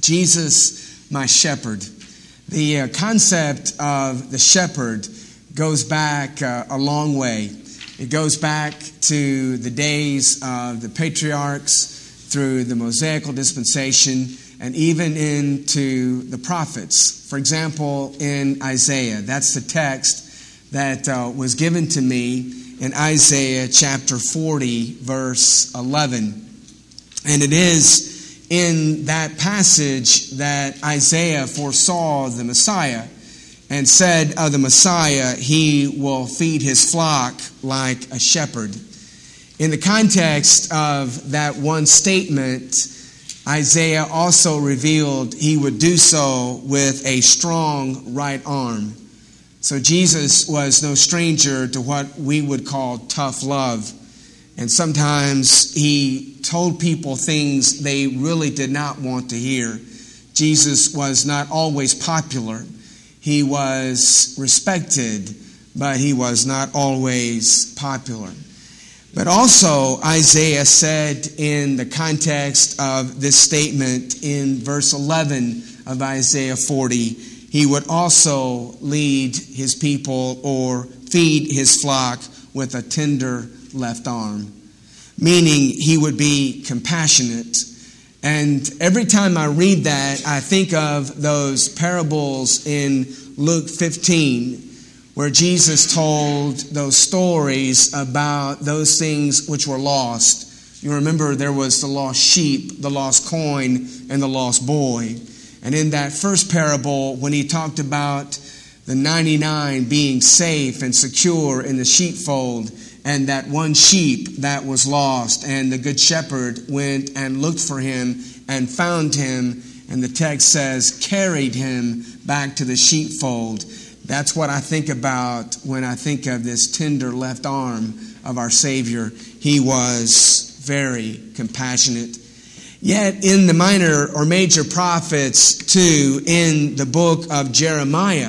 Jesus, my shepherd. The concept of the shepherd goes back a long way. It goes back to the days of the patriarchs, through the Mosaical dispensation, and even into the prophets. For example, in Isaiah, that's the text that was given to me in Isaiah chapter 40, verse 11. And it is in that passage that Isaiah foresaw the Messiah and said of the Messiah, he will feed his flock like a shepherd. In the context of that one statement, Isaiah also revealed he would do so with a strong right arm. So Jesus was no stranger to what we would call tough love. And sometimes he told people things they really did not want to hear. Jesus was not always popular. He was respected, but he was not always popular. But also, Isaiah said in the context of this statement in verse 11 of Isaiah 40, he would also lead his people or feed his flock with a tender left arm, meaning he would be compassionate. And every time I read that, I think of those parables in Luke 15, where Jesus told those stories about those things which were lost. You remember there was the lost sheep, the lost coin, and the lost boy. And in that first parable, when he talked about the 99 being safe and secure in the sheepfold, and that one sheep that was lost, and the good shepherd went and looked for him and found him, and the text says, carried him back to the sheepfold. That's what I think about when I think of this tender left arm of our Savior. He was very compassionate. Yet in the minor or major prophets too, in the book of Jeremiah,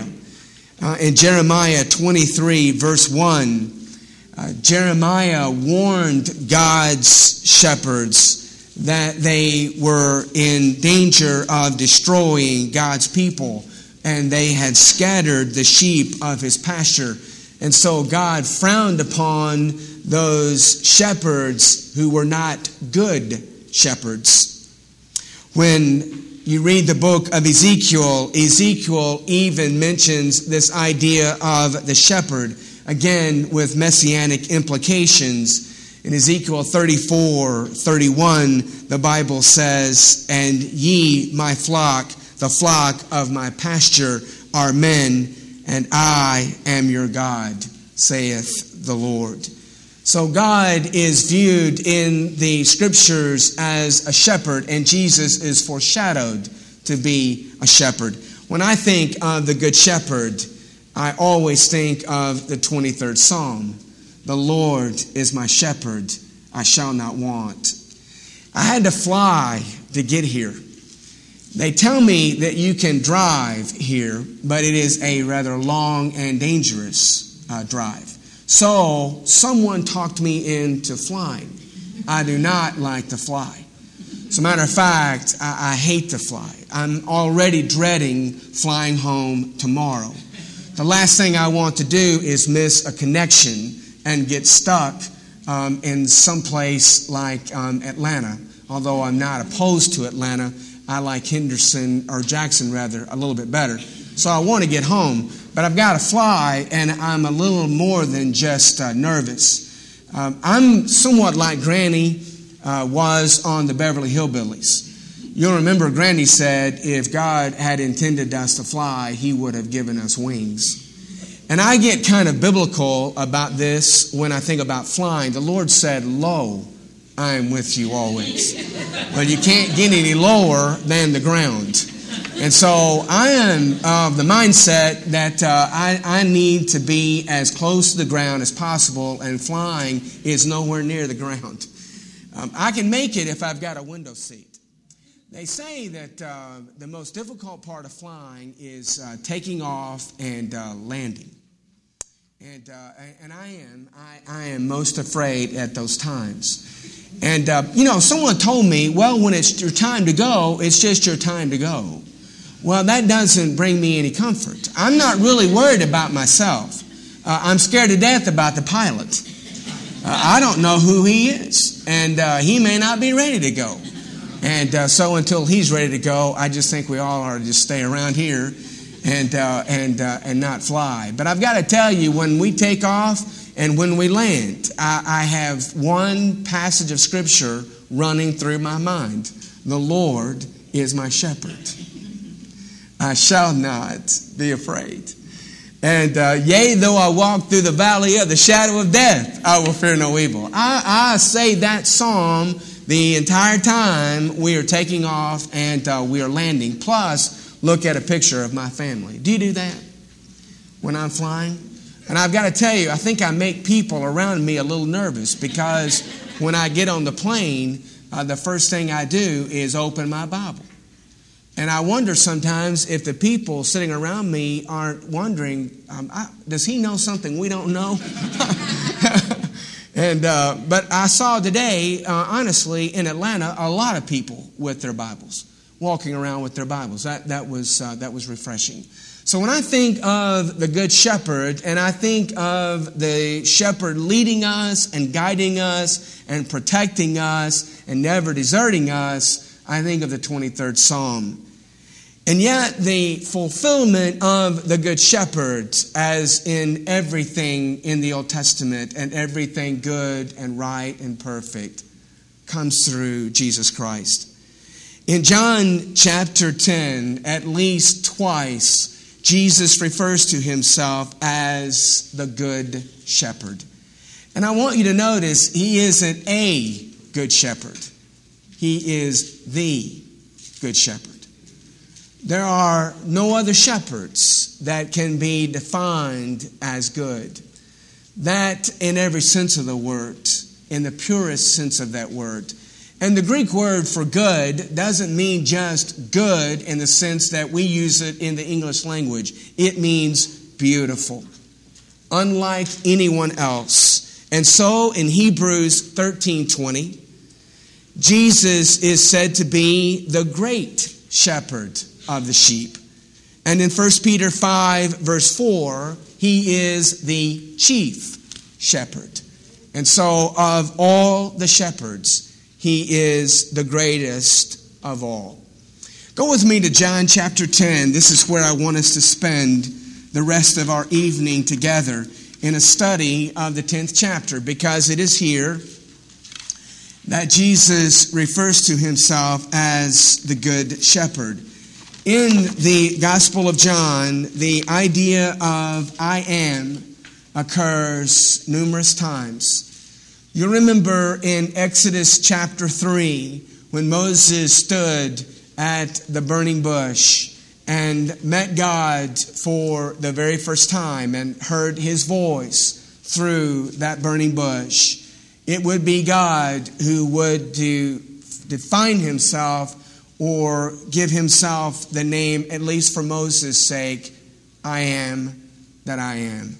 in Jeremiah 23 verse 1, Jeremiah warned God's shepherds that they were in danger of destroying God's people, and they had scattered the sheep of his pasture. And so God frowned upon those shepherds who were not good shepherds. When you read the book of Ezekiel, Ezekiel even mentions this idea of the shepherd, again with messianic implications. In Ezekiel 34:31, the Bible says, "And ye, my flock, the flock of my pasture, are men, and I am your God, saith the Lord." So God is viewed in the Scriptures as a shepherd, and Jesus is foreshadowed to be a shepherd. When I think of the Good Shepherd, I always think of the 23rd Psalm. The Lord is my shepherd, I shall not want. I had to fly to get here. They tell me that you can drive here, but it is a rather long and dangerous drive. So someone talked me into flying. I do not like to fly. As a matter of fact, I hate to fly. I'm already dreading flying home tomorrow. The last thing I want to do is miss a connection and get stuck in some place like Atlanta. Although I'm not opposed to Atlanta, I like Henderson, or Jackson rather, a little bit better. So I want to get home, but I've got to fly, and I'm a little more than just nervous. I'm somewhat like Granny was on the Beverly Hillbillies. You'll remember Granny said if God had intended us to fly, he would have given us wings. And I get kind of biblical about this when I think about flying. The Lord said, "Lo, I am with you always." Well, you can't get any lower than the ground. And so I am of the mindset that I need to be as close to the ground as possible, and flying is nowhere near the ground. I can make it if I've got a window seat. They say that the most difficult part of flying is taking off and landing. And I am most afraid at those times. And, someone told me, well, when it's your time to go, it's just your time to go. Well, that doesn't bring me any comfort. I'm not really worried about myself. I'm scared to death about the pilot. I don't know who he is, and he may not be ready to go. And so until he's ready to go, I just think we all ought to just stay around here and not fly. But I've got to tell you, when we take off and when we land, I have one passage of Scripture running through my mind. The Lord is my shepherd. I shall not be afraid. And yea, though I walk through the valley of the shadow of death, I will fear no evil. I say that psalm the entire time we are taking off and we are landing. Plus, look at a picture of my family. Do you do that when I'm flying? And I've got to tell you, I think I make people around me a little nervous, because when I get on the plane, the first thing I do is open my Bible. And I wonder sometimes if the people sitting around me aren't wondering, does he know something we don't know? But I saw today, honestly, in Atlanta, a lot of people with their Bibles, walking around with their Bibles. That was refreshing. So when I think of the Good Shepherd, and I think of the Shepherd leading us and guiding us and protecting us and never deserting us, I think of the 23rd Psalm. And yet the fulfillment of the Good Shepherd, as in everything in the Old Testament and everything good and right and perfect, comes through Jesus Christ. In John chapter 10, at least twice, Jesus refers to himself as the Good Shepherd. And I want you to notice, he isn't a Good Shepherd. He is the Good Shepherd. There are no other shepherds that can be defined as good. That in every sense of the word, in the purest sense of that word. And the Greek word for good doesn't mean just good in the sense that we use it in the English language. It means beautiful, unlike anyone else. And so in Hebrews 13:20, Jesus is said to be the great shepherd of the sheep. And in 1 Peter 5, verse 4, he is the chief shepherd. And so of all the shepherds, he is the greatest of all. Go with me to John chapter 10. This is where I want us to spend the rest of our evening together in a study of the 10th chapter, because it is here that Jesus refers to himself as the Good Shepherd. In the Gospel of John, the idea of I am occurs numerous times. You remember in Exodus chapter 3, when Moses stood at the burning bush and met God for the very first time and heard his voice through that burning bush. It would be God who would define himself or give himself the name, at least for Moses' sake, I am that I am.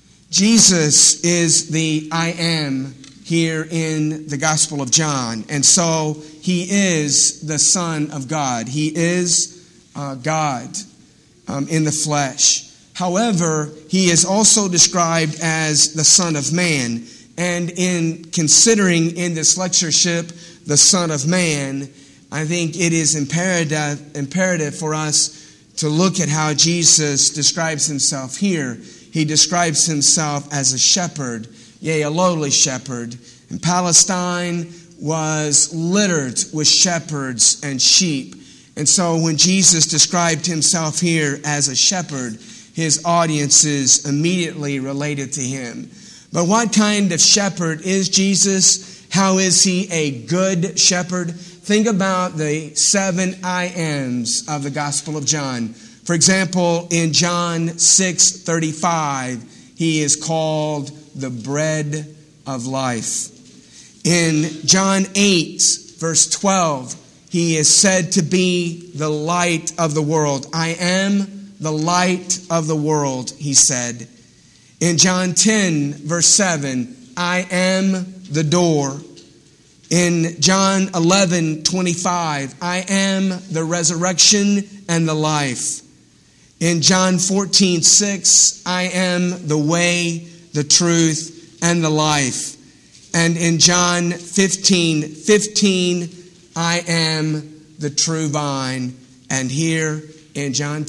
Jesus is the I am here in the Gospel of John. And so he is the Son of God. He is God in the flesh. However, he is also described as the Son of Man. And in considering in this lectureship the Son of Man, I think it is imperative for us to look at how Jesus describes himself here. He describes himself as a shepherd, yea, a lowly shepherd. And Palestine was littered with shepherds and sheep. And so when Jesus described himself here as a shepherd, his audiences immediately related to him. But what kind of shepherd is Jesus? How is he a good shepherd? Think about the 7 I ams of the Gospel of John. For example, in John 6:35, he is called the bread of life. In John 8, verse 12, he is said to be the light of the world. I am the light of the world, he said. In John 10, verse 7, I am the door. In John 11:25, I am the resurrection and the life. In John 14:6, I am the way, the truth, and the life. And in John 15:15, I am the true vine. And here in John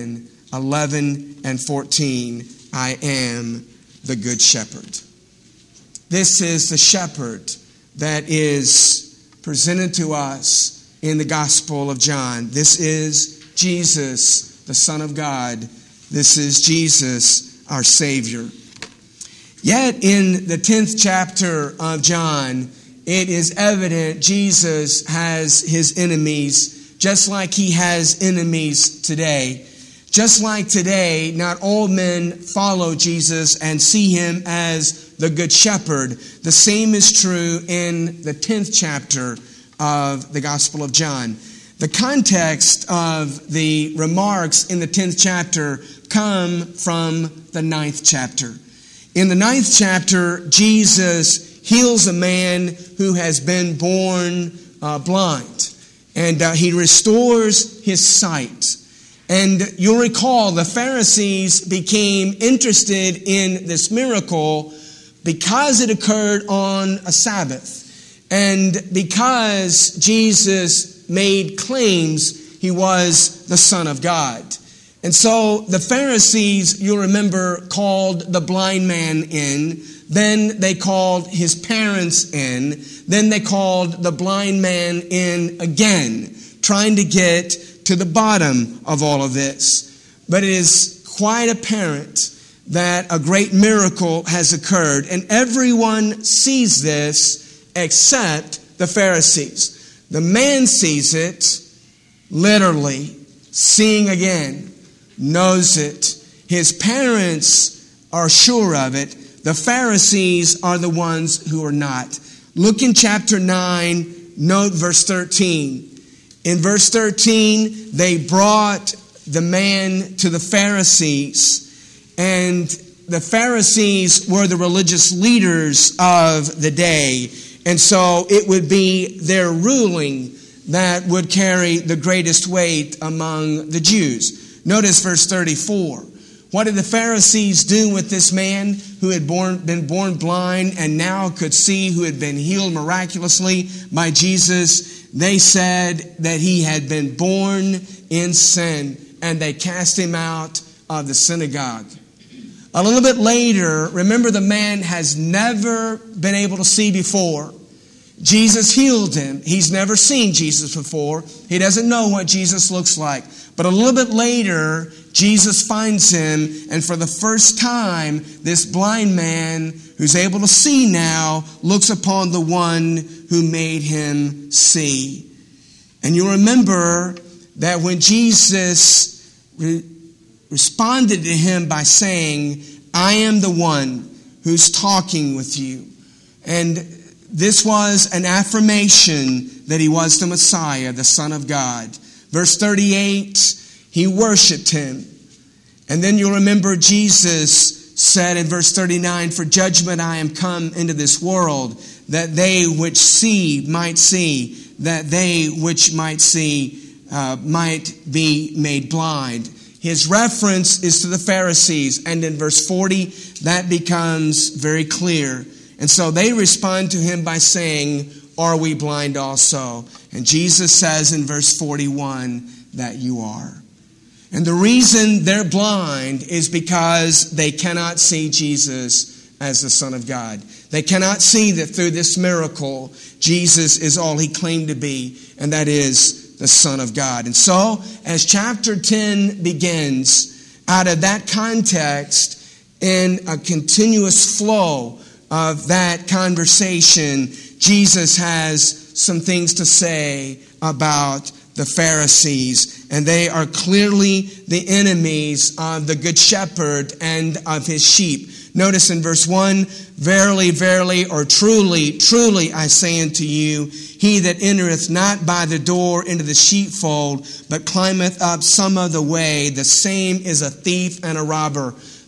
10:11 and 14, I am the good shepherd. This is the shepherd that is presented to us in the Gospel of John. This is Jesus, the Son of God. This is Jesus, our Savior. Yet in the 10th chapter of John, it is evident Jesus has his enemies, just like he has enemies today. Just like today, not all men follow Jesus and see him as the Good Shepherd. The same is true in the 10th chapter of the Gospel of John. The context of the remarks in the 10th chapter come from the 9th chapter. In the 9th chapter, Jesus heals a man who has been born blind, and he restores his sight. And you'll recall the Pharisees became interested in this miracle because it occurred on a Sabbath. And because Jesus made claims he was the Son of God. And so the Pharisees, you'll remember, called the blind man in. Then they called his parents in. Then they called the blind man in again, trying to get to the bottom of all of this. But it is quite apparent that a great miracle has occurred, and everyone sees this except the Pharisees. The man sees it, literally, seeing again, knows it. His parents are sure of it. The Pharisees are the ones who are not. Look in chapter 9, note verse 13. In verse 13, they brought the man to the Pharisees, and the Pharisees were the religious leaders of the day. And so it would be their ruling that would carry the greatest weight among the Jews. Notice verse 34. What did the Pharisees do with this man who had been born blind and now could see, who had been healed miraculously by Jesus? They said that he had been born in sin, and they cast him out of the synagogue. A little bit later, remember, the man has never been able to see before. Jesus healed him. He's never seen Jesus before. He doesn't know what Jesus looks like. But a little bit later, Jesus finds him, and for the first time, this blind man who's able to see now looks upon the one who made him see. And you remember that when Jesus responded to him by saying, I am the one who's talking with you. And this was an affirmation that he was the Messiah, the Son of God. Verse 38, he worshiped him. And then you'll remember Jesus said in verse 39, for judgment I am come into this world, that they which see, that they which might see might be made blind. His reference is to the Pharisees, and in verse 40, that becomes very clear. And so they respond to him by saying, are we blind also? And Jesus says in verse 41 that you are. And the reason they're blind is because they cannot see Jesus as the Son of God. They cannot see that through this miracle, Jesus is all he claimed to be, and that is the Son of God. And so, as chapter 10 begins, out of that context, in a continuous flow of that conversation, Jesus has some things to say about the Pharisees, and they are clearly the enemies of the Good Shepherd and of his sheep. Notice in verse 1, verily, verily, or truly, truly, I say unto you, he that entereth not by the door into the sheepfold, but climbeth up some other way, the same is a thief and a robber.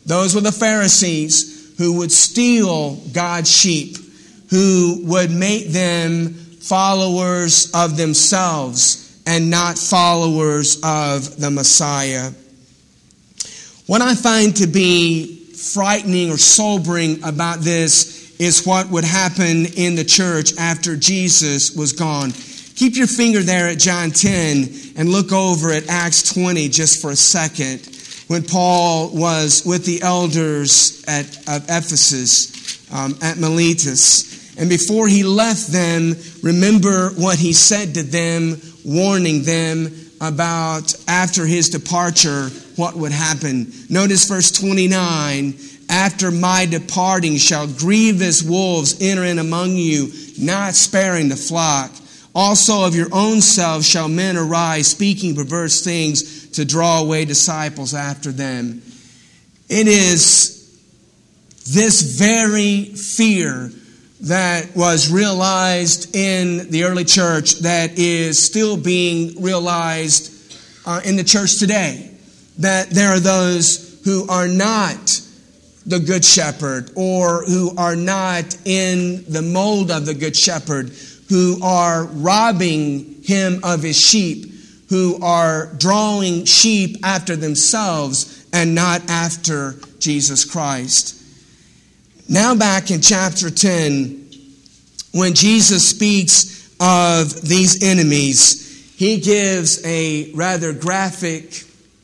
Those were the Pharisees who would steal God's sheep, who would make them followers of themselves and not followers of the Messiah. What I find to be frightening or sobering about this is what would happen in the church after Jesus was gone. Keep your finger there at John 10 and look over at Acts 20 just for a second, when Paul was with the elders of Ephesus, at Miletus. And before he left them, remember what he said to them, warning them about after his departure, what would happen. Notice verse 29, after my departing shall grievous wolves enter in among you, not sparing the flock. Also of your own selves shall men arise, speaking perverse things to draw away disciples after them. It is this very fear that was realized in the early church that is still being realized in the church today. That there are those who are not the Good Shepherd, or who are not in the mold of the Good Shepherd, who are robbing him of his sheep, who are drawing sheep after themselves and not after Jesus Christ. Now back in chapter 10, when Jesus speaks of these enemies, he gives a rather graphic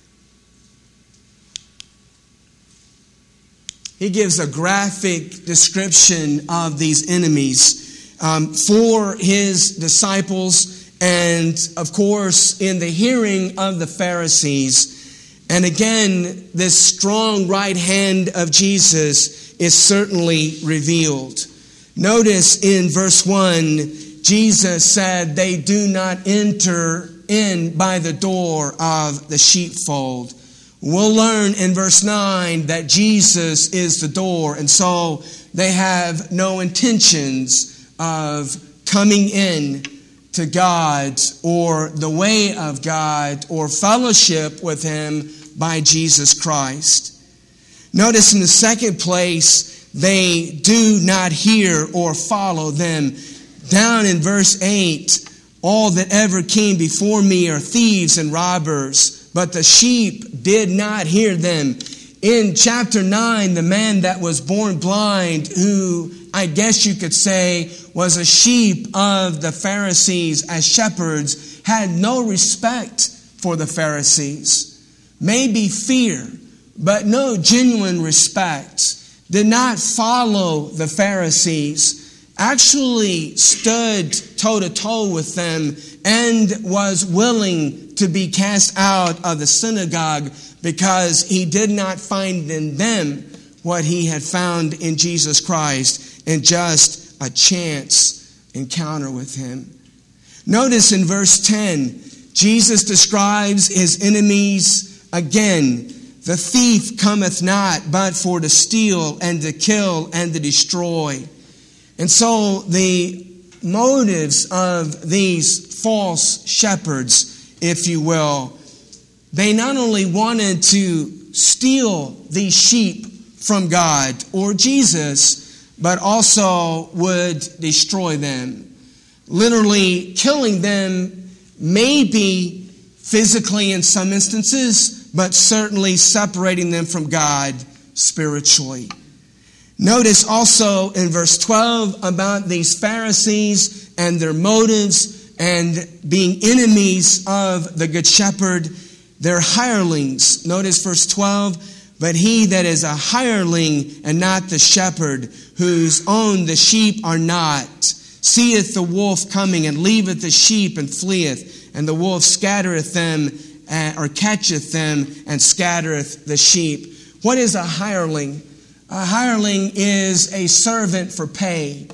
description of these enemies for his disciples, and of course in the hearing of the Pharisees. And again, this strong right hand of Jesus is certainly revealed. Notice in verse 1, Jesus said, they do not enter in by the door of the sheepfold. We'll learn in verse 9 that Jesus is the door, and so they have no intentions of coming in to God or the way of God or fellowship with Him by Jesus Christ. Notice in the second place, they do not hear or follow them. Down in verse 8, all that ever came before me are thieves and robbers, but the sheep did not hear them. In chapter 9, the man that was born blind, who I guess you could say was a sheep of the Pharisees as shepherds, had no respect for the Pharisees. Maybe fear, but no genuine respect. Did not follow the Pharisees. Actually stood toe-to-toe with them and was willing to be cast out of the synagogue because he did not find in them what he had found in Jesus Christ in just a chance encounter with him. Notice in verse 10, Jesus describes his enemies again. The thief cometh not but for to steal and to kill and to destroy. And so the motives of these false shepherds, if you will, they not only wanted to steal these sheep from God or Jesus, but also would destroy them. Literally killing them, maybe physically in some instances, but certainly separating them from God spiritually. Notice also in verse 12 about these Pharisees and their motives and being enemies of the Good Shepherd. They're hirelings. Notice verse 12, but he that is a hireling and not the shepherd, whose own the sheep are not, seeth the wolf coming and leaveth the sheep and fleeth, and the wolf scattereth them or catcheth them and scattereth the sheep. What is a hireling? A hireling is a servant for pay.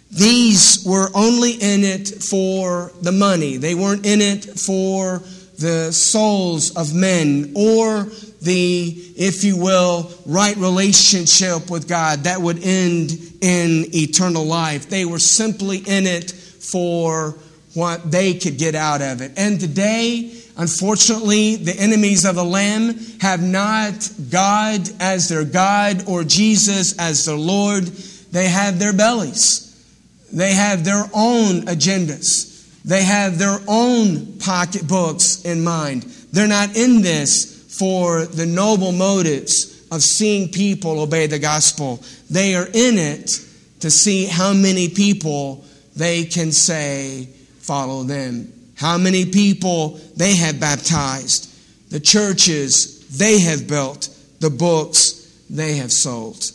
These were only in it for the money. They weren't in it for the souls of men or the, if you will, right relationship with God that would end in eternal life. They were simply in it for what they could get out of it. And today, Unfortunately, the enemies of the Lamb have not God as their God or Jesus as their Lord. They have their bellies. They have their own agendas. They have their own pocketbooks in mind. They're not in this for the noble motives of seeing people obey the gospel. They are in it to see how many people they can say follow them. How many people they have baptized. The churches they have built. The books they have sold.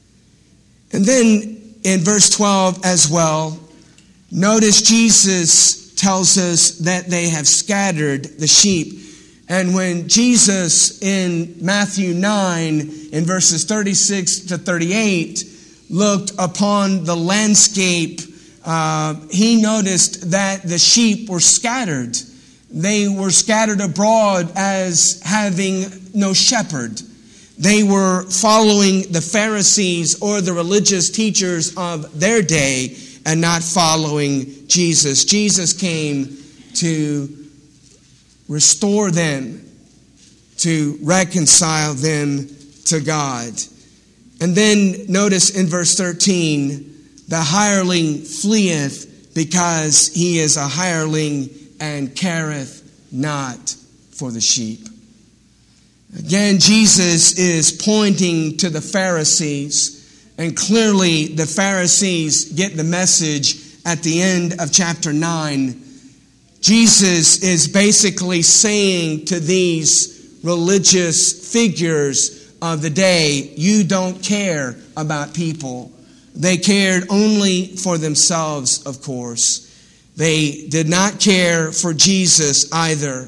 And then in verse 12 as well, notice Jesus tells us that they have scattered the sheep. And when Jesus in Matthew 9, in verses 36 to 38, looked upon the landscape, he noticed that the sheep were scattered. They were scattered abroad as having no shepherd. They were following the Pharisees or the religious teachers of their day and not following Jesus. Jesus came to restore them, to reconcile them to God. And then notice in verse 13, the hireling fleeth because he is a hireling and careth not for the sheep. Again, Jesus is pointing to the Pharisees, and clearly the Pharisees get the message at the end of chapter 9. Jesus is basically saying to these religious figures of the day, you don't care about people. They cared only for themselves, of course. They did not care for Jesus either.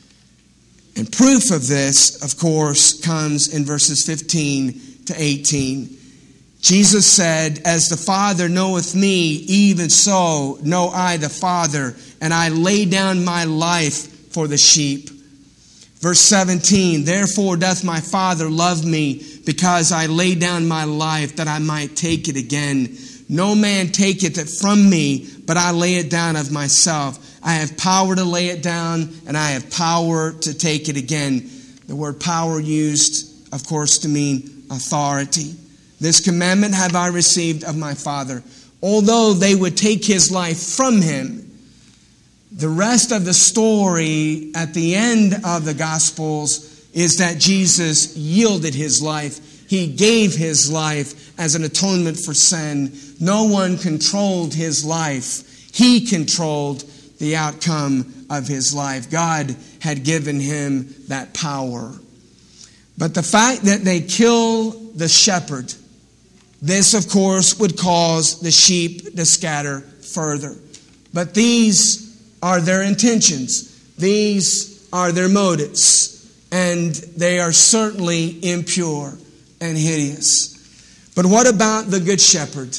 And proof of this, of course, comes in verses 15 to 18. Jesus said, as the Father knoweth me, even so know I the Father, and I lay down my life for the sheep. Verse 17, therefore doth my Father love me, because I lay down my life that I might take it again. No man taketh it from me, but I lay it down of myself. I have power to lay it down, and I have power to take it again. The word power used, of course, to mean authority. This commandment have I received of my Father. Although they would take his life from him, the rest of the story at the end of the Gospels is that Jesus yielded his life. He gave his life as an atonement for sin. No one controlled his life. He controlled the outcome of his life. God had given him that power. But the fact that they kill the shepherd, this, of course, would cause the sheep to scatter further. But these are their intentions. These are their motives. And they are certainly impure and hideous. But what about the Good Shepherd?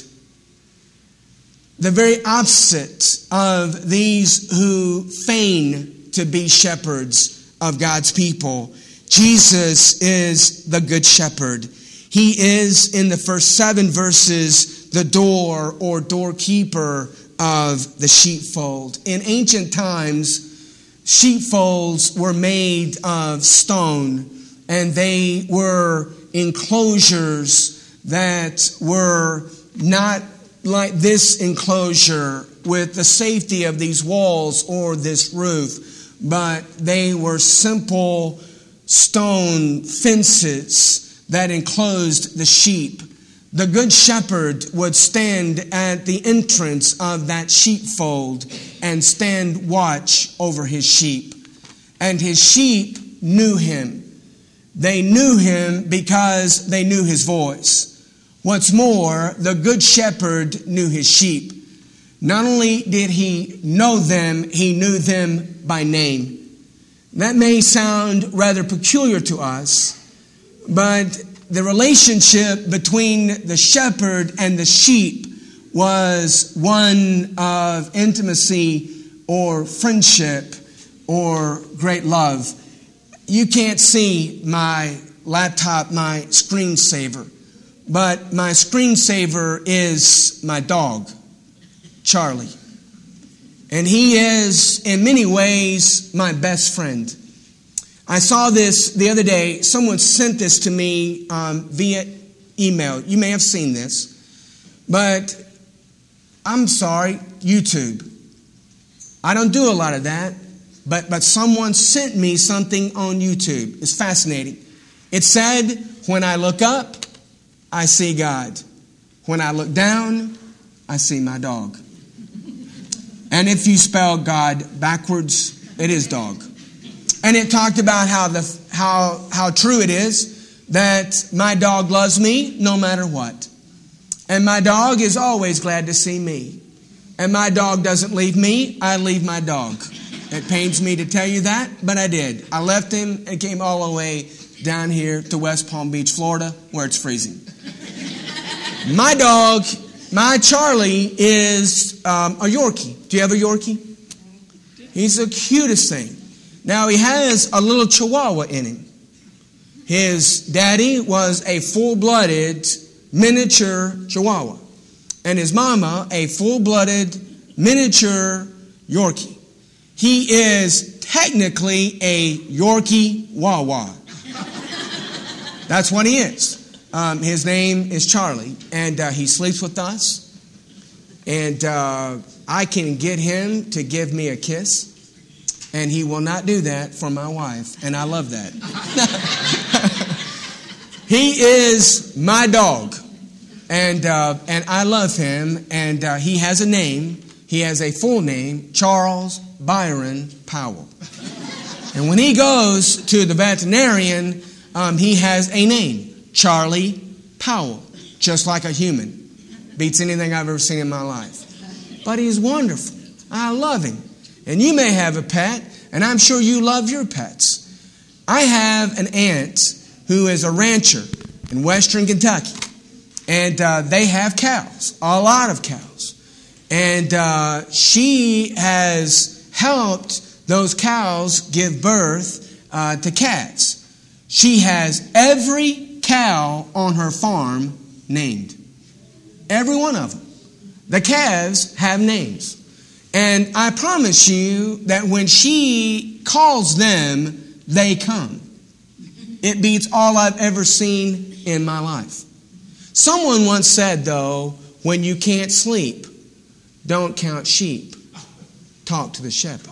The very opposite of these who feign to be shepherds of God's people. Jesus is the Good Shepherd. He is, in the first 7 verses, the door or doorkeeper of the sheepfold. In ancient times, sheepfolds were made of stone, and they were enclosures that were not like this enclosure with the safety of these walls or this roof, but they were simple stone fences that enclosed the sheep. The Good Shepherd would stand at the entrance of that sheepfold and stand watch over his sheep. And his sheep knew him. They knew him because they knew his voice. What's more, the Good Shepherd knew his sheep. Not only did he know them, he knew them by name. That may sound rather peculiar to us, but the relationship between the shepherd and the sheep was one of intimacy or friendship or great love. You can't see my laptop, my screensaver, but my screensaver is my dog, Charlie. And he is, in many ways, my best friend. I saw this the other day. Someone sent this to me via email. You may have seen this. But I'm sorry, YouTube. I don't do a lot of that. But someone sent me something on YouTube. It's fascinating. It said, when I look up, I see God. When I look down, I see my dog. And if you spell God backwards, it is dog. And it talked about how true it is that my dog loves me no matter what. And my dog is always glad to see me. And my dog doesn't leave me, I leave my dog. It pains me to tell you that, but I did. I left him and came all the way down here to West Palm Beach, Florida, where it's freezing. My dog, my Charlie, is a Yorkie. Do you have a Yorkie? He's the cutest thing. Now, he has a little Chihuahua in him. His daddy was a full-blooded miniature Chihuahua. And his mama, a full-blooded miniature Yorkie. He is technically a Yorkie Wawa. That's what he is. His name is Charlie, and he sleeps with us. And I can get him to give me a kiss, and he will not do that for my wife, and I love that. He is my dog, and I love him, and he has a name. He has a full name, Charles Byron Powell. And when he goes to the veterinarian, he has a name, Charlie Powell, just like a human. Beats anything I've ever seen in my life. But he's wonderful. I love him. And you may have a pet, and I'm sure you love your pets. I have an aunt who is a rancher in western Kentucky. And they have cows, a lot of cows. And she has helped those cows give birth to cats. She has every cow on her farm named. Every one of them. The calves have names. And I promise you that when she calls them, they come. It beats all I've ever seen in my life. Someone once said, though, when you can't sleep, don't count sheep. Talk to the shepherd.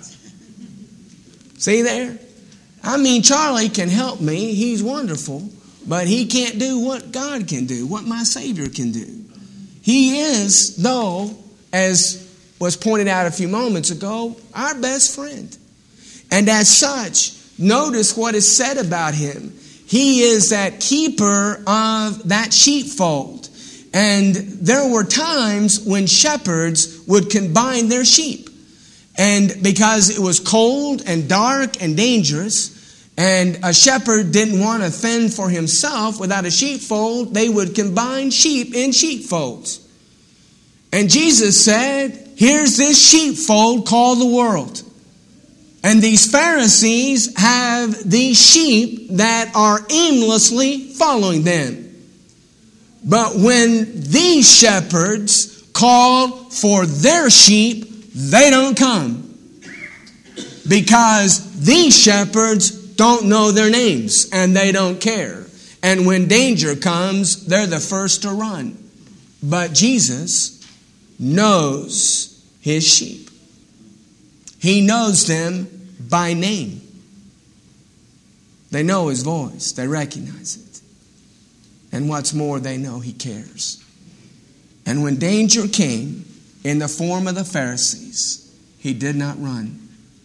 See there? I mean, Charlie can help me. He's wonderful. But he can't do what God can do, what my Savior can do. He is, though, as was pointed out a few moments ago, our best friend. And as such, notice what is said about him. He is that keeper of that sheepfold. And there were times when shepherds would combine their sheep. And because it was cold and dark and dangerous, and a shepherd didn't want to fend for himself without a sheepfold, they would combine sheep in sheepfolds. And Jesus said, here's this sheepfold called the world. And these Pharisees have these sheep that are aimlessly following them. But when these shepherds call for their sheep, they don't come. Because these shepherds don't know their names and they don't care. And when danger comes, they're the first to run. But Jesus knows his sheep. He knows them by name. They know his voice. They recognize it. And what's more, they know he cares. And when danger came in the form of the Pharisees, he did not run.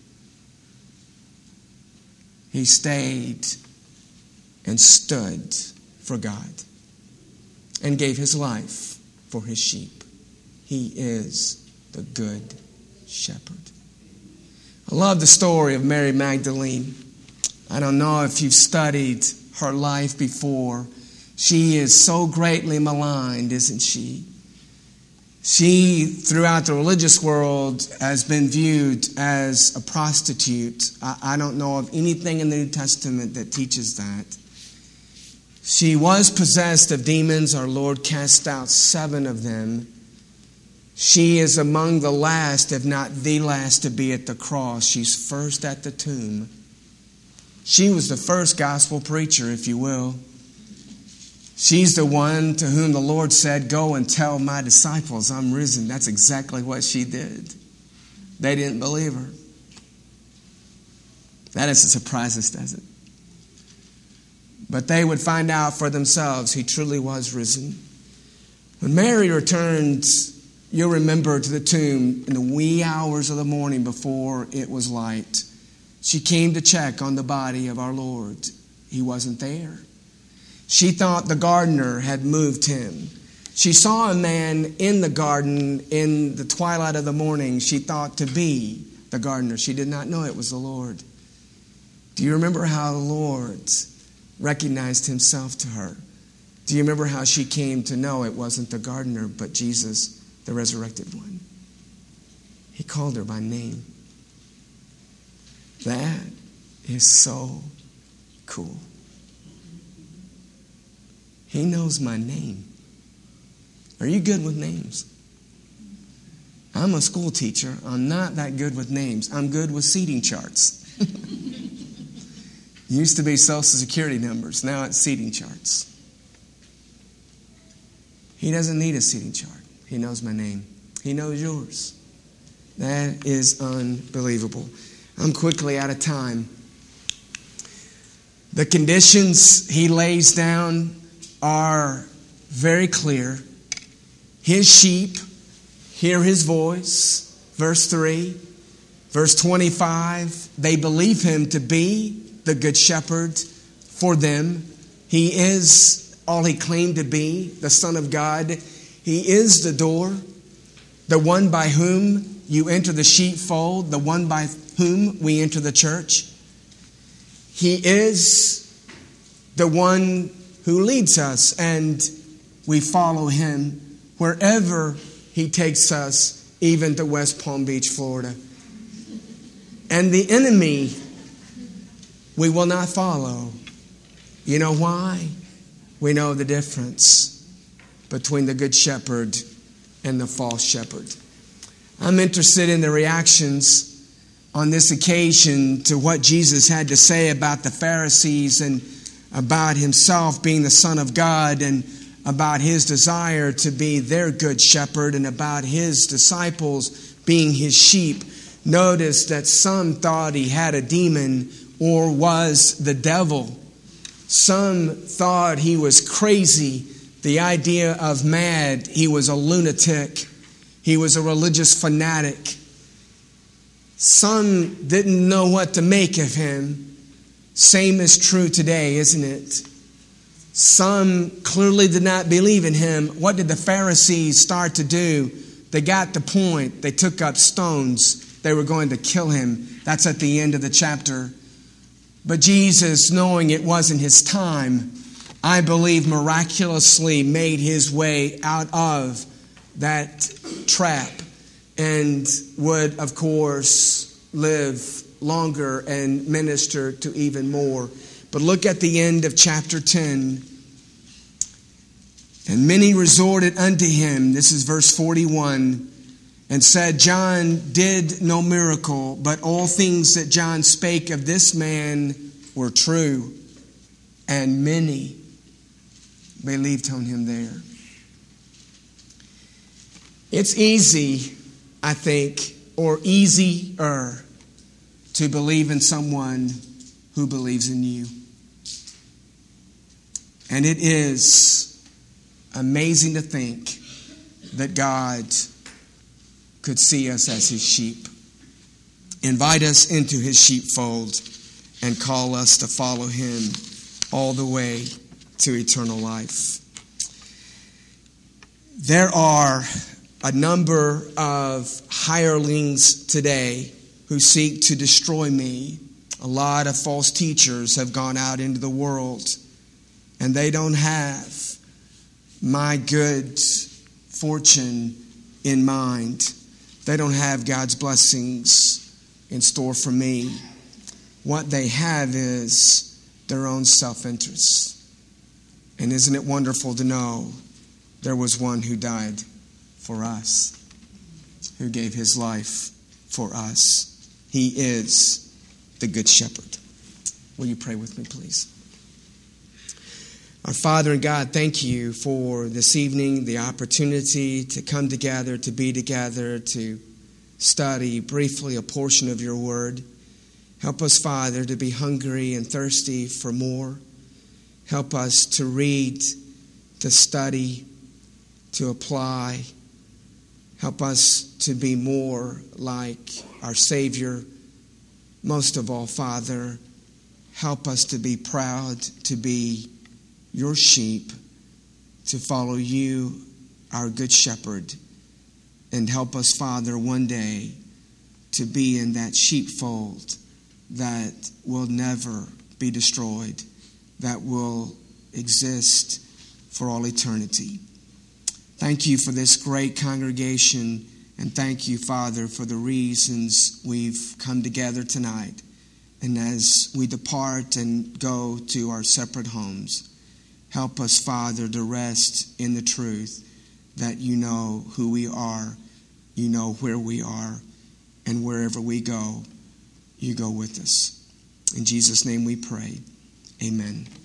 He stayed and stood for God and gave his life for his sheep. He is the good shepherd. I love the story of Mary Magdalene. I don't know if you've studied her life before. She is so greatly maligned, isn't she? She, throughout the religious world, has been viewed as a prostitute. I don't know of anything in the New Testament that teaches that. She was possessed of demons. Our Lord cast out 7 of them. She is among the last, if not the last, to be at the cross. She's first at the tomb. She was the first gospel preacher, if you will. She's the one to whom the Lord said, "Go and tell my disciples I'm risen." That's exactly what she did. They didn't believe her. That doesn't surprise us, does it? But they would find out for themselves he truly was risen. When Mary returned, you'll remember, to the tomb in the wee hours of the morning before it was light, she came to check on the body of our Lord. He wasn't there. She thought the gardener had moved him. She saw a man in the garden in the twilight of the morning she thought to be the gardener. She did not know it was the Lord. Do you remember how the Lord recognized himself to her? Do you remember how she came to know it wasn't the gardener, but Jesus, the resurrected one? He called her by name. That is so cool. He knows my name. Are you good with names? I'm a school teacher. I'm not that good with names. I'm good with seating charts. Used to be Social Security numbers. Now it's seating charts. He doesn't need a seating chart. He knows my name. He knows yours. That is unbelievable. I'm quickly out of time. The conditions he lays down are very clear. His sheep hear his voice. Verse 3. Verse 25. They believe him to be the good shepherd for them. He is all he claimed to be, the Son of God. He is the door, the one by whom you enter the sheepfold, the one by whom we enter the church. He is the one who leads us, and we follow him wherever he takes us, even to West Palm Beach, Florida. And the enemy we will not follow. You know why? We know the difference between the good shepherd and the false shepherd. I'm interested in the reactions on this occasion to what Jesus had to say about the Pharisees and about himself being the Son of God and about his desire to be their good shepherd and about his disciples being his sheep. Notice that some thought he had a demon or was the devil. Some thought he was crazy, the idea of mad. He was a lunatic. He was a religious fanatic. Some didn't know what to make of him. Same is true today, isn't it? Some clearly did not believe in him. What did the Pharisees start to do? They got the point. They took up stones. They were going to kill him. That's at the end of the chapter. But Jesus, knowing it wasn't his time, I believe miraculously made his way out of that trap and would, of course, live longer and minister to even more. But look at the end of chapter 10. And many resorted unto him, this is verse 41, and said, John did no miracle, but all things that John spake of this man were true. And many believed on him there. It's easy, I think, or easier to believe in someone who believes in you. And it is amazing to think that God could see us as his sheep, invite us into his sheepfold, and call us to follow him all the way to eternal life. There are a number of hirelings today who seek to destroy me. A lot of false teachers have gone out into the world, and they don't have my good fortune in mind. They don't have God's blessings in store for me. What they have is their own self-interest. And isn't it wonderful to know there was one who died for us? who gave his life for us. He is the Good Shepherd. Will you pray with me, please? Our Father and God, thank you for this evening, the opportunity to come together, to be together, to study briefly a portion of your word. Help us, Father, to be hungry and thirsty for more. Help us to read, to study, to apply. Help us to be more like our Savior. Most of all, Father, help us to be proud to be your sheep, to follow you, our Good Shepherd. And help us, Father, one day to be in that sheepfold that will never be destroyed, that will exist for all eternity. Thank you for this great congregation, and thank you, Father, for the reasons we've come together tonight. And as we depart and go to our separate homes, help us, Father, to rest in the truth that you know who we are, you know where we are, and wherever we go, you go with us. In Jesus' name we pray. Amen.